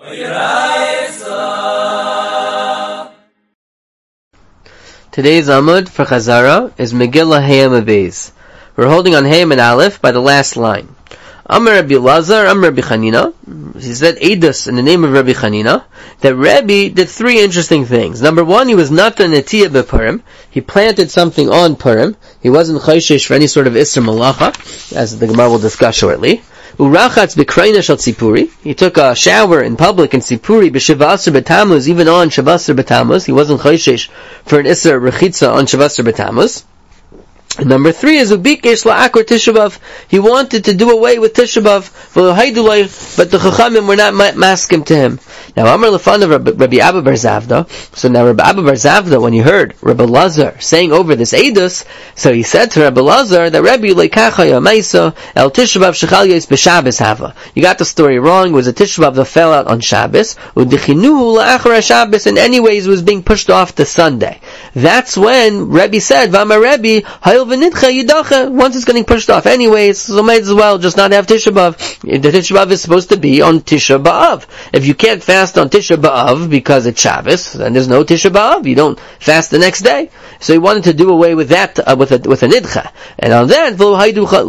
Today's Amud for Chazara is Megillah Hayam Abayz. We're holding on Hayam and Aleph by the last line. Amar Rabbi Elazar, Amar Rabbi Chanina. He said Eidos in the name of Rabbi Chanina that Rabbi did three interesting things. Number one, he was not the Netiyah b'Purim. He planted something on Purim. He wasn't chayshish for any sort of Isser Malacha, as the Gemara will discuss shortly. Urachatz b'Kraina shel Tzipuri. He took a shower in public in Tzipuri b'Shavasar b'Tammuz, even on Shavasar b'Tammuz. He wasn't chayshish for an Isser Rechitza on Shavasar b'Tammuz. And number three is Ubikesh la'akor Tisha B'Av. He wanted to do away with Tisha B'Av, but the Chachamim were not masking to him. Now, Amar Lefanav Rabbi Abba Bar Zavda. So now Rabbi Abba Bar Zavda, when he heard Rabbi Elazar saying over this Eidos, so he said to Rabbi Elazar that Rabbi Leikacha Yamaisa El Tisha B'Av Shechal Yis B'Shabbos Hava. You got the story wrong. It was a Tisha B'Av that fell out on Shabbos. Udichinuhu la'achar Shabbos, and anyways was being pushed off to Sunday. That's when Rabbi said, V'amar Rabbi Hayil v'nidcha yidacha. Once it's getting pushed off anyways, so might as well just not have Tisha B'Av. The Tisha B'Av is supposed to be on Tisha B'Av. If you can't fast on Tisha B'Av because it's Shabbos, then there's no Tisha B'Av. You don't fast the next day. So he wanted to do away with that with a nidcha. And on that, and on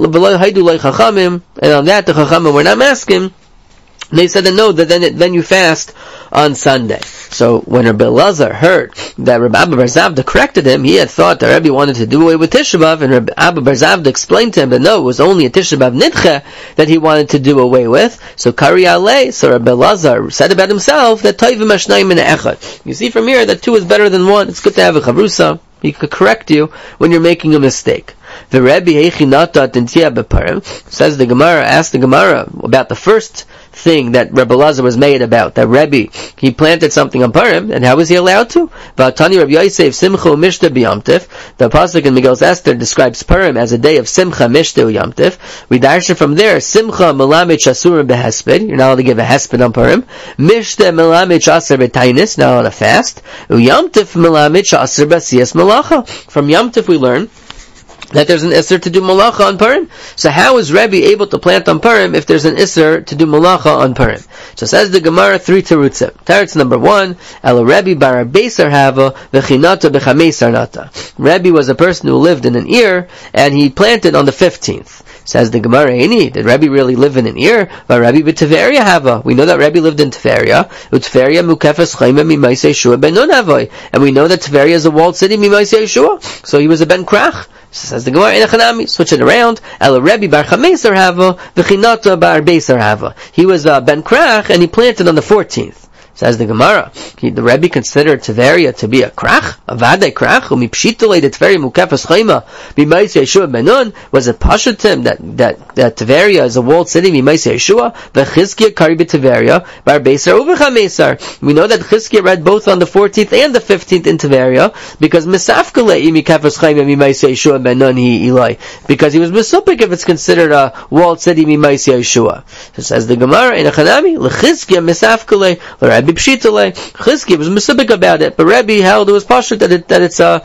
that the Chachamim were not masking. They said that no, that then you fast on Sunday. So when Rabbi Elazar heard that Rabbi Abba Bar Zavda corrected him, he had thought that Rabbi wanted to do away with Tisha B'Av, and Rabbi Abba Bar Zavda explained to him that no, it was only a Tisha B'Av nidcha that he wanted to do away with. So Kari Alei, so Rabbi Elazar said about himself that Toivim Hashnayim min Echad. You see from here that two is better than one. It's good to have a chavrusa. He could correct you when you're making a mistake. The Rebbe Heichinata Tintiyah B'Purim says the Gemara, asked the Gemara about the first thing that Rabbi Elazar was made about, that Rebbe, he planted something on Purim, and how was he allowed to? V'atani Rabbi Yosef Simcha Mishta B'Yamtiv. The pasuk in Megillas Esther describes Purim as a day of Simcha Mishta B'Yamtiv. We darshan from there, Simcha Melamed Shasur B'Hesped. You're not allowed to give a Hesped on Purim. Mishta Melamed Shasur B'Tainis, not allowed to fast. Uyamtiv Melamed Shasur B'Siyas Malacha. From Yamtiv we learn that there's an Isser to do Malacha on Purim. So how is Rebbe able to plant on Purim if there's an Isser to do Malacha on Purim? So says the Gemara, three terutzim. Teretz number one, El Rebbe bar Beisar Hava v'chinata b'chameisar nata. Rebbe was a person who lived in an ear, and he planted on the 15th. Says the Gemara, did Rebbe really live in an ear? Rebbe b'Tiveria hava. We know that Rebbe lived in Tiveria. Utiveria mukefes chayma mimaisei Yeshua ben Nun havoi. And we know that Tiveria is a walled city mimaisei Yeshua. So he was a ben Krach. Says the Gemara, Enechanami, switch it around. El Rebbe bar Chameisar hava v'chinata bar Beisar hava. He was ben Krach, and he planted on the 14th. Says the Gemara, the Rebbe considered Tiveria to be a krach, a vadei krach, umipshitolei de Tiveria mukefes chayma mimaisei Yeshua ben Nun. Was it pashatim that Tiveria is a walled city mimaisei Yeshua? V'chizkiya kari b'Tiveria bar Beisar uv'chameisar. We know that Chizkiya read both on the 14th and the 15th in Tiveria because misafkalei mikefes chayma mimaisei Yeshua ben Nun hi ilai, because he was misupik if it's considered a walled city mimaisei Yeshua. So says the Gemara, Enechanami, l'chizkiya misafkalei l'Rebbe Pshitale. Chizkiya was misubik about it, but Rebbe held it was pashut that it's a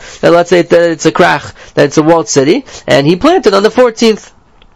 krach, that it's a walled city, and he planted on the 14th.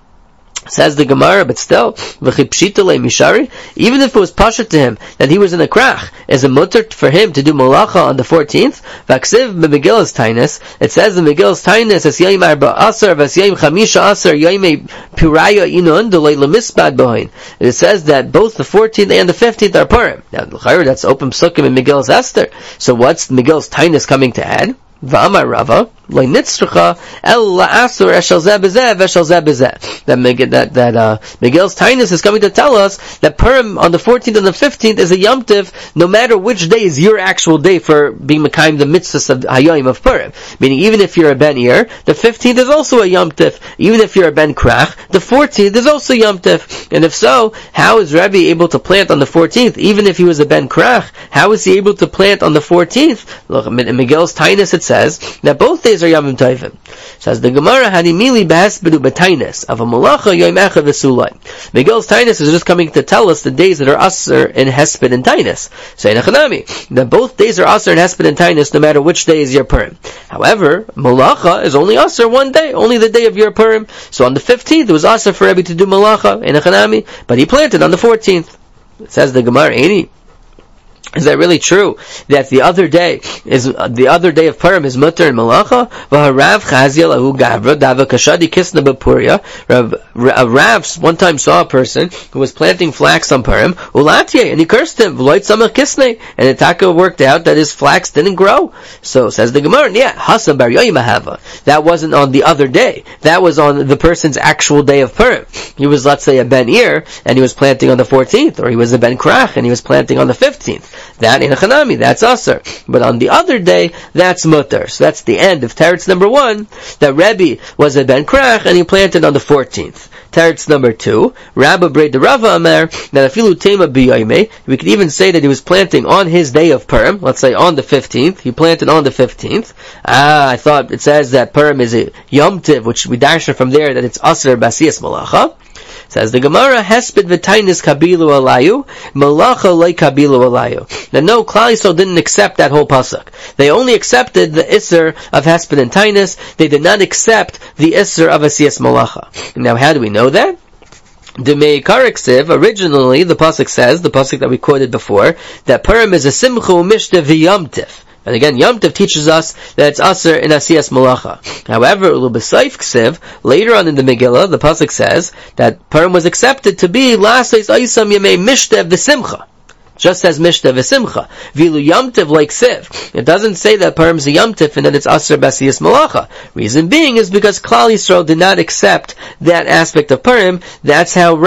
Says the Gemara, but still, mishari, even if it was pasha to him that he was in a krach, is a mutter for him to do malacha on the 14th. Vaksiv b'Megillas Tainus, it says in Megillas Tainus, as yayim arba asar, vas yayim chamisha asar, yayim piraya inun, delay lemisbad bohin. It says that both the 14th and the 15th are Purim. Now, that's open psukim in Megillas Esther. So what's Megillas Tainus coming to add? V'amar Rava, lo nitzrucha el la'asur eshel zeh b'zeh v'eshel zeh b'zeh. That Megillas Tainus is coming to tell us that Purim on the 14th and the 15th is a Yom Tiv, no matter which day is your actual day for being Mekayim the mitzvahs of Hayoim of Purim. Meaning, even if you're a Ben Ir, the 15th is also a Yom Tiv. Even if you're a Ben Krach, the 14th is also Yom Tiv. And if so, how is Rebbe able to plant on the 14th? Even if he was a Ben Krach, how is he able to plant on the 14th? Look, in Megillas Tainus it says that both days are Yom Tovim. Says the Gemara, Hanimili behespedu b'Tainus of a malacha Yom Echad v'Sulai. Megillas Tainus is just coming to tell us the days that are Aser in Hesped and Tainus. So Enechanami, that both days are Aser in Hesped and Tainus, no matter which day is your Purim. However, malacha is only Aser one day, only the day of your Purim. So on the 15th it was Aser for Rebbe to do malacha Enechanami, but he planted on the 14th. It says the Gemara, Is that really true? That the other day of Purim is mutter and malacha? Rav one time saw a person who was planting flax on Purim, and he cursed him, and the taka worked out that his flax didn't grow. So says the Gemara, that wasn't on the other day. That was on the person's actual day of Purim. He was, let's say, a Ben Ir, and he was planting on the 14th, or he was a Ben Krach, and he was planting on the 15th. That in a chanami, that's aser. But on the other day, that's mutter. So that's the end of teretz number 1, that Rebbe was a Ben Krach, and he planted on the 14th. Teretz number 2, Rabba Brei de Rava Amer, that afilu tema b'yoyme, we could even say that he was planting on his day of Purim, let's say on the 15th, he planted on the 15th. I thought it says that Purim is a Yom Tiv, which we darshan from there that it's aser basiyas malacha. Says the Gemara, Hesped v'tainis kabilu alayu, malacha loy kabilu alayu. Now no, Klal Yisrael didn't accept that whole pasuk. They only accepted the Isser of Hesped and Tainis. They did not accept the Isser of Asiyas Malacha. Now how do we know that? The Meikarik Siv, originally the pasuk says, the pasuk that we quoted before, that Purim is a simchu mishta v'yamtiv. And again, Yom Tov teaches us that it's aser in asiyas malacha. However, Ulubasayf Ksiv, later on in the Megillah, the pasuk says that Purim was accepted to be lasais aisam yemei mishtev v'simcha. Just as mishtev v'simcha. Vilu Yom Tov like Siv. It doesn't say that Purim is a Yom Tov and that it's aser basiyas malacha. Reason being is because Klal Yisrael did not accept that aspect of Purim. That's how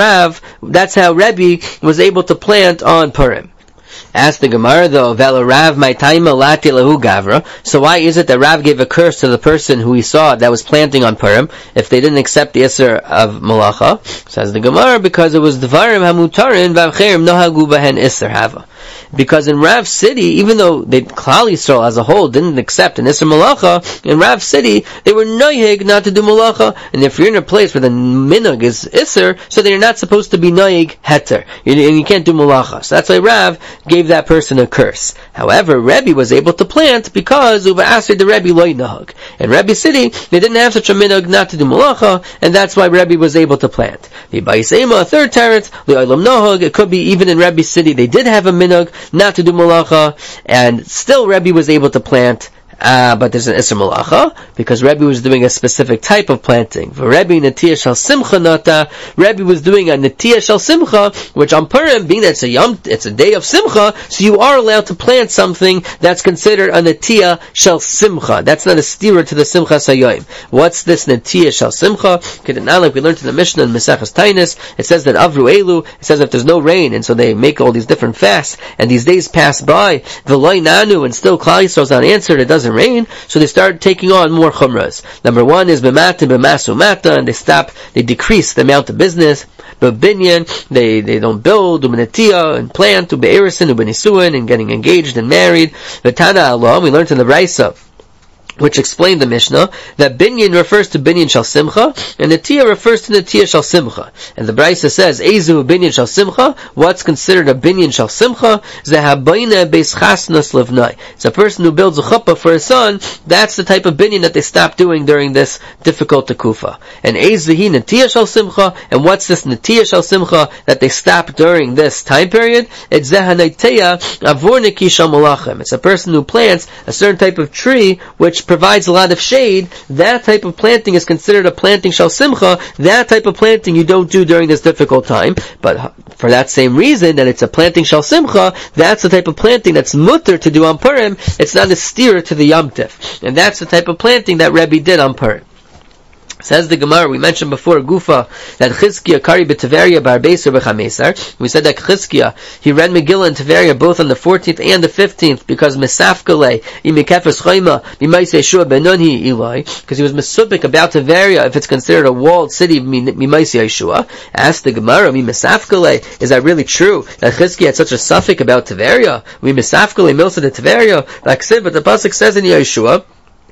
Rebbe was able to plant on Purim. Ask the Gemara though, Vela Rav my taima lati lahu gavra. So why is it that Rav gave a curse to the person who he saw that was planting on Purim if they didn't accept the Isser of Malacha? Says the Gemara, because it was Dvarim hamutarin v'avcherim nohagu bahen Isser hava. Because in Rav city, even though Klal Yisrael as a whole didn't accept an Isser Malacha, in Rav city they were noyeg not to do Malacha, and if you're in a place where the minhag is Isser, so then you're not supposed to be noyeg heter, and you can't do Malacha. So that's why Rav gave that person a curse. However, Rebbe was able to plant because Uva Asri the Rebbe loy nahag. In Rebbe city, they didn't have such a minhag not to do Malacha, and that's why Rebbe was able to plant. The Baisema, a third teretz, Li'olam nahag, it could be even in Rebbe city they did have a minhag not to do Malacha, and still Rebbe was able to plant. But there's an Isser Malacha, because Rebbe was doing a specific type of planting. For Rebbe Netiyah Shal Simcha Nata, Rebbe was doing a Netiyah Shal Simcha, which on Purim, being that it's a day of Simcha, so you are allowed to plant something that's considered a Netiyah Shal Simcha. That's not a steerer to the Simcha Sayoim. What's this Netiyah Shal Simcha? Like we learned in the Mishnah in Mesechus Tainis, it says that Avru Elu, it says if there's no rain, and so they make all these different fasts, and these days pass by, V'loi Nanu, and still Klal Yisrael's not answered, it doesn't rain, so they start taking on more chumras. Number 1 is b'mata b'masu mata, and they decrease the amount of business. B'binyan, they don't build, u'b'netiyah, and plant, u'b'erisin, u'b'nisuin, and getting engaged and married. V'tana Allah, we learned in the Raisa, which explained the Mishnah, that binyan refers to binyan shal simcha, and netiyah refers to netiyah shal simcha. And the Brisa says, Ezu binyan shal simcha, what's considered a binyan shal simcha? Zehabayna beis chasnas levnai. It's a person who builds a chuppah for his son, that's the type of binyan that they stop doing during this difficult tekufa. And Ezu hi netiyah shal simcha, and what's this netiyah shal simcha that they stop during this time period? It's zehanayteya avor shal malachim. It's a person who plants a certain type of tree, which provides a lot of shade. That type of planting is considered a planting shal simcha. That type of planting you don't do during this difficult time. But for that same reason, that it's a planting shal simcha, that's the type of planting that's mutter to do on Purim. It's not a steer to the Yom Tif. And that's the type of planting that Rebbe did on Purim. Says the Gemara, we mentioned before Gufa that Chizkiah Kari b'Tiveria bar Beisar b'Chamesar. We said that Chizkiah, he read Megillah in Tiveria both on the 14th and the 15th because Mesafkale imikefes choyma mimayse Yeshua benonhi Eloi, because he was mesupik about Tiveria if it's considered a walled city mimayse Yeshua. Asked the Gemara, Mesafkale, is that really true that Chizkiah had such a suffix about Tiveria? Mesafkale milsa de Tiveria, like Siv, but the pasuk says in Yeshua.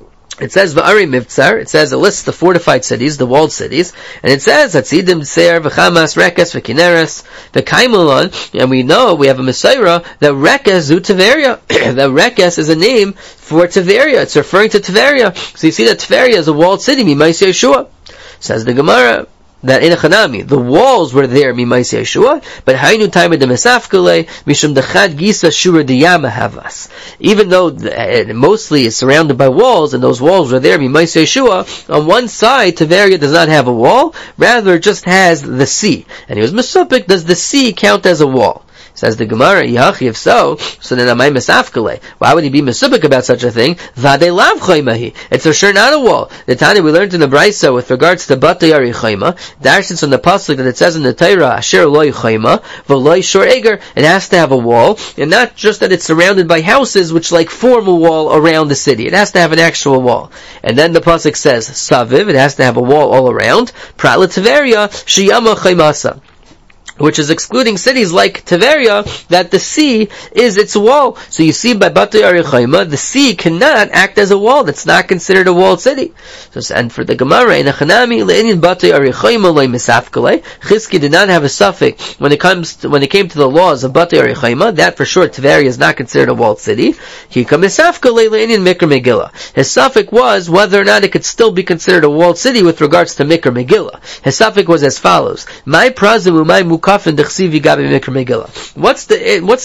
It says V'ari Mivtzar, it says it lists the fortified cities, the walled cities, and it says Hatzidim, Tseir, V'chamas, Rekes, V'kineres, V'kaimulon, and we know, we have a Messiah, that Rekes zu Tiveria. That Rekes is a name for Tiveria, it's referring to Tiveria. So you see that Tiveria is a walled city, Mimaisi Yeshua. Says the Gemara, that in a Chanami, the walls were there Mimais Yeshua, but Hainu time of the Mesafkale, Mishum Dechad Gisa Shura Diyama Havas. Even though mostly it's surrounded by walls, and those walls were there Mimais Yeshua, on one side, Tiberia does not have a wall, rather it just has the sea. And he was Mesupik, does the sea count as a wall? Says the Gemara, Yachi, if so then Amay Mesafkale. Why would he be Mesupik about such a thing? Vade Lav Chaymahi. It's for sure not a wall. The Tanya we learned in the Brisa with regards to Batei Ari Chayma, Darshins on the Pasuk that it says in the Torah, Asher Loi Chayma, V'loi Shor Eger, it has to have a wall, and not just that it's surrounded by houses which like form a wall around the city. It has to have an actual wall. And then the Pasuk says, Saviv, it has to have a wall all around, Pratla Tiveria, Shiyama Chaymasa, which is excluding cities like Tiberia, that the sea is its wall. So you see by Batei Ari Chayma, the sea cannot act as a wall. That's not considered a walled city. So, and for the Gemara, in a Chanami, Le'inin Batei Ari Chayma Loi Misafkale, Chizki did not have a suffix when it came to the laws of Batei Ari Chayma, that for sure Tiberia is not considered a walled city. Hika Misafkale Le'inin Mikra Megillah. His suffix was whether or not it could still be considered a walled city with regards to Mikra Megillah. His suffix was as follows: My Prazim Umay Mukafin Dechsivi Gabi Mikra Megillah. What's the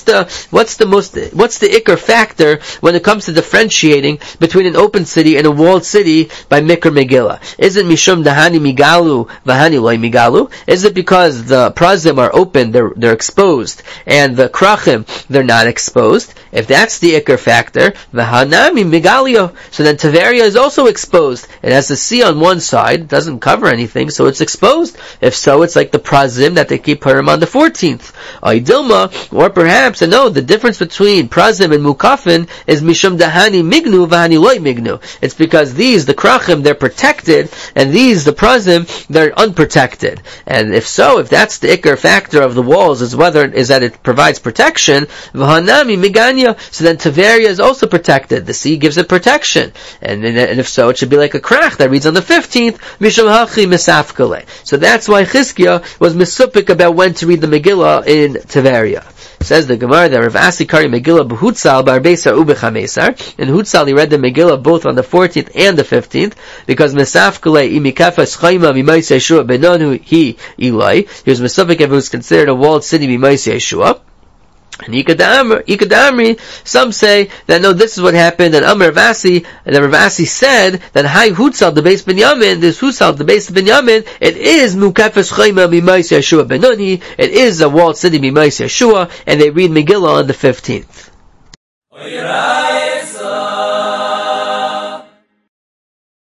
ikar factor when it comes to differentiating between an open city and a walled city by Mikra Megillah? Is it Mishum Dahani Migalu Vahani Loi Migalu? Is it because the Prazim are open, they're exposed, and the Krachim, they're not exposed? If that's the ikar factor, Vahanami Migalio, so then Tiberia is also exposed. It has the sea on one side, it doesn't cover anything, so it's exposed. If so, it's like the Prazim that they keep Purim on the 14th. Dilma, or perhaps, no, the difference between Prazim and Mukafin is Mishum Dahani Mignu Vahani Loi Mignu. It's because these, the Krachim, they're protected, and these, the Prazim, they're unprotected. And if so, if that's the ikar factor of the walls, is that it provides protection, Vahanami Miganya, so then Tiberia is also protected. The sea gives it protection. And if so, it should be like a krach that reads on the 15th, Mishum Hachi Misafkale. So that's why Chizkiah was misupik about when to read the Megillah in Tiberia. Says the Gemara that Rav Asi Kari Megillah b'Hutzal b'Arbesar u'b'Chamesar. In Hutzal he read the Megillah both on the 14th and the 15th, because Mesafkale imikafas chayma mimais Yeshua benonu he Eloi. He was misupik if it was considered a walled city mimais Yeshua. And Ikadamri, some say that no, this is what happened, and Rav Asi said that Hai Hutzal the base Binyamin, this Hutzal the base Binyamin, it is Mukafes Chayma Mimais Yeshua Benoni, it is a walled city Mimais Yeshua, and they read Megillah on the 15th.